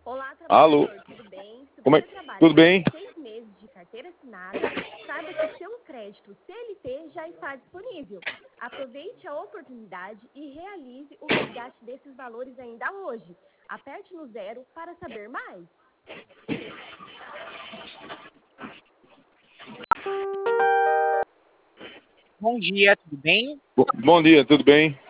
Olá, Alô? trabalhador, tudo bem? Se Como você é? Tudo trabalha há mais bem? de 6 meses de carteira assinada, saiba que o seu crédito CLT já está disponível. Aproveite a oportunidade e realize o resgate desses valores ainda hoje. Aperte no zero para saber mais. Bom dia, tudo bem? Bom dia, tudo bem?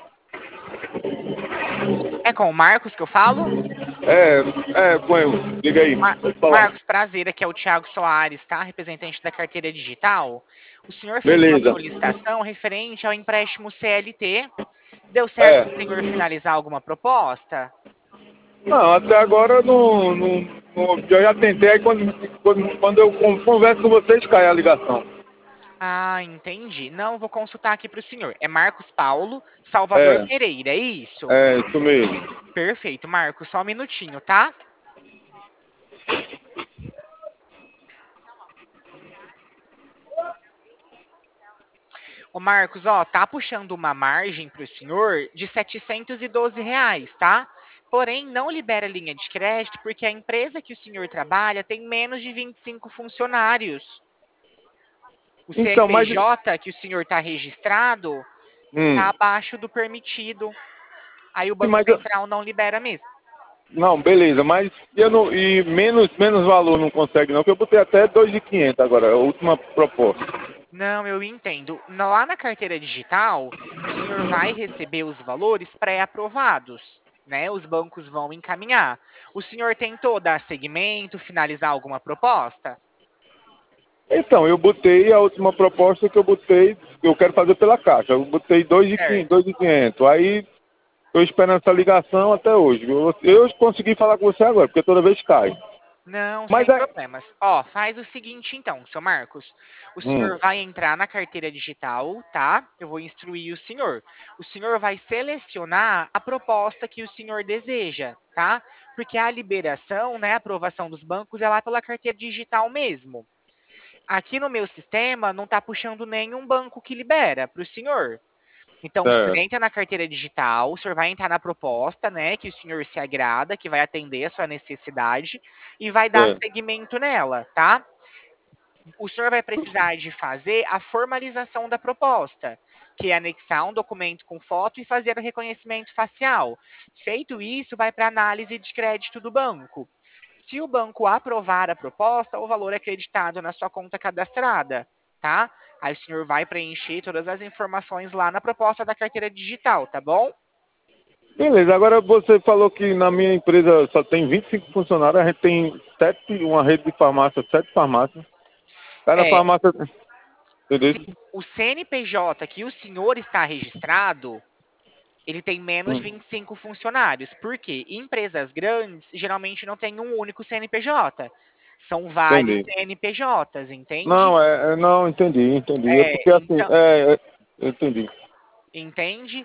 É com o Marcos que eu falo? Põe, liga aí, pode falar. Marcos, prazer, aqui é o Thiago Soares, tá? Representante da carteira digital. O senhor fez uma Beleza. solicitação referente ao empréstimo CLT. Deu certo do É. senhor finalizar alguma proposta? Não, até agora eu já tentei, aí quando eu converso com vocês, cai a ligação. Ah, entendi. Não, vou consultar aqui para o senhor. É Marcos Paulo Salvador É, Pereira, é isso? é isso mesmo. Perfeito, Marcos, só um minutinho, tá? Ô Marcos, ó, tá puxando uma margem para o senhor de R$ 712, tá? Porém, não libera linha de crédito porque a empresa que o senhor trabalha tem menos de 25 funcionários. O Então, mas. CNPJ que o senhor está registrado está Hum, abaixo do permitido. Aí o sim, Banco mas Central não libera mesmo. não, beleza, mas eu não, e menos valor não consegue não, que eu botei até 2.500 agora, a última proposta. Não, eu entendo. Lá na carteira digital, o senhor vai receber os valores pré-aprovados, né? Os bancos vão encaminhar. O senhor tentou dar seguimento, finalizar alguma proposta? Então, eu botei a última proposta que eu botei, eu quero fazer pela Caixa. Eu botei 2.500, Certo. 2.500. Aí, estou esperando essa ligação até hoje. Eu consegui falar com você agora, porque toda vez cai. Não, Mas sem é. problemas. Ó, faz o seguinte então, seu Marcos. O Hum, senhor vai entrar na carteira digital, tá? Eu vou instruir o senhor. O senhor vai selecionar a proposta que o senhor deseja, tá? Porque a liberação, né, a aprovação dos bancos é lá pela carteira digital mesmo. Aqui no meu sistema não está puxando nenhum banco que libera para o senhor. Então, o senhor certo, entra na carteira digital, o senhor vai entrar na proposta, né, que o senhor se agrada, que vai atender a sua necessidade e vai dar certo. seguimento nela, tá? O senhor vai precisar de fazer a formalização da proposta, que é anexar um documento com foto e fazer o reconhecimento facial. Feito isso, vai para análise de crédito do banco. Se o banco aprovar a proposta, o valor é creditado na sua conta cadastrada, tá? Aí o senhor vai preencher todas as informações lá na proposta da carteira digital, tá bom? Beleza, agora você falou que na minha empresa só tem 25 funcionários, a gente tem uma rede de farmácia, 7 farmácias. Cada É, farmácia. Entendeu? se o CNPJ que o senhor está registrado, ele tem menos de Hum, 25 funcionários. Por quê? Empresas grandes geralmente não têm um único CNPJ. São vários entendi. CNPJs, entende? Não, não, entendi. É É, porque assim, então, entendi. entende?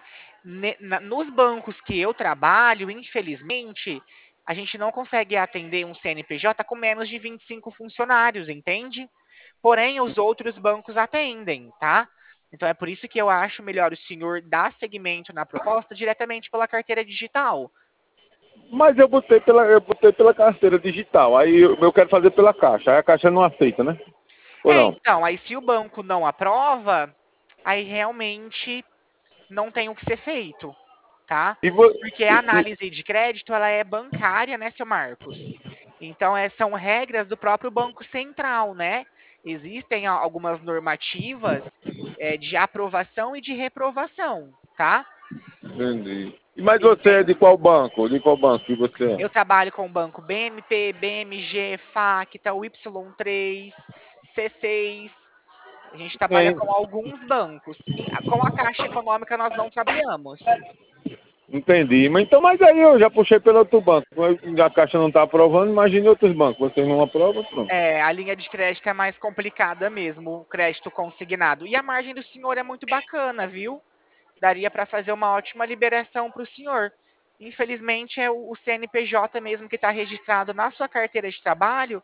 Nos bancos que eu trabalho, infelizmente, a gente não consegue atender um CNPJ com menos de 25 funcionários, entende? Porém, os outros bancos atendem, tá? Então é por isso que eu acho melhor o senhor dar seguimento na proposta diretamente pela carteira digital. Mas eu botei pela carteira digital. Aí eu quero fazer pela Caixa. Aí a Caixa não aceita, né? Ou É, não? então, aí se o banco não aprova, aí realmente não tem o que ser feito, tá? E, vo, Porque a análise de crédito, ela é bancária, né, seu Marcos? Então, são regras do próprio Banco Central, né? Existem algumas normativas de aprovação e de reprovação, tá? entendi. Mas você é de Entende? qual banco? De qual banco que você é? Eu trabalho com o banco BMP, BMG, Facta, Y3, C6. A gente trabalha É, com alguns bancos. E com a Caixa Econômica nós não trabalhamos. entendi. Mas aí eu já puxei pelo outro banco. A Caixa não está aprovando, imagine outros bancos. Vocês não aprovam, pronto. É, a linha de crédito é mais complicada mesmo, o crédito consignado. E a margem do senhor é muito bacana, viu? Daria para fazer uma ótima liberação para o senhor. Infelizmente, é o CNPJ mesmo que está registrado na sua carteira de trabalho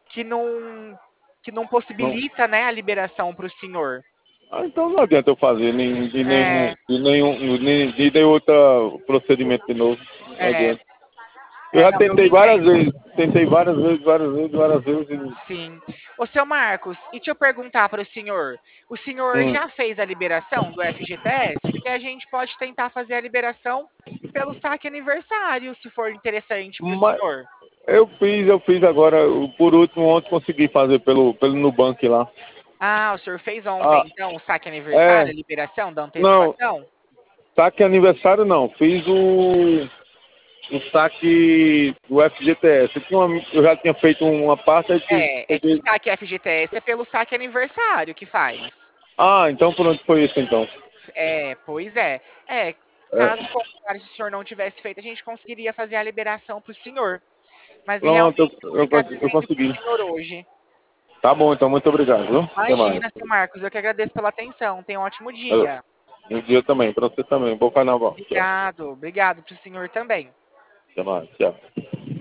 que não Não. possibilita, né, a liberação para o senhor. Então não adianta eu fazer É, de nenhum outro procedimento de novo. Não é, adianta. Eu já Não, eu tentei várias entendo. vezes. Tentei várias vezes, várias vezes, várias vezes. Sim. Ô, seu Marcos, e deixa eu perguntar para o senhor Hum. já fez a liberação do FGTS? Porque a gente pode tentar fazer a liberação pelo saque aniversário, se for interessante para o Mas senhor. eu fiz agora, por último, ontem consegui fazer pelo Nubank lá. Ah, o senhor fez ontem, Ah, então, o saque aniversário, é. a liberação da Não, antecipação? saque aniversário não. Fiz o saque do FGTS. Eu já tinha feito uma parte, aí É que o saque FGTS é pelo saque aniversário que faz. Ah, então pronto, foi isso então. É, pois é. É, caso É, contrário, se o senhor não tivesse feito, a gente conseguiria fazer a liberação para o senhor. Mas pronto, realmente não fica eu devendo para o consegui. senhor hoje. Tá bom, então muito obrigado, viu? Até mais. Imagina, seu Marcos, eu que agradeço pela atenção. Tenha um ótimo dia. Um dia também, pra você também. Bom carnaval. Tchau. Obrigado, obrigado para o senhor também. Até mais. Tchau.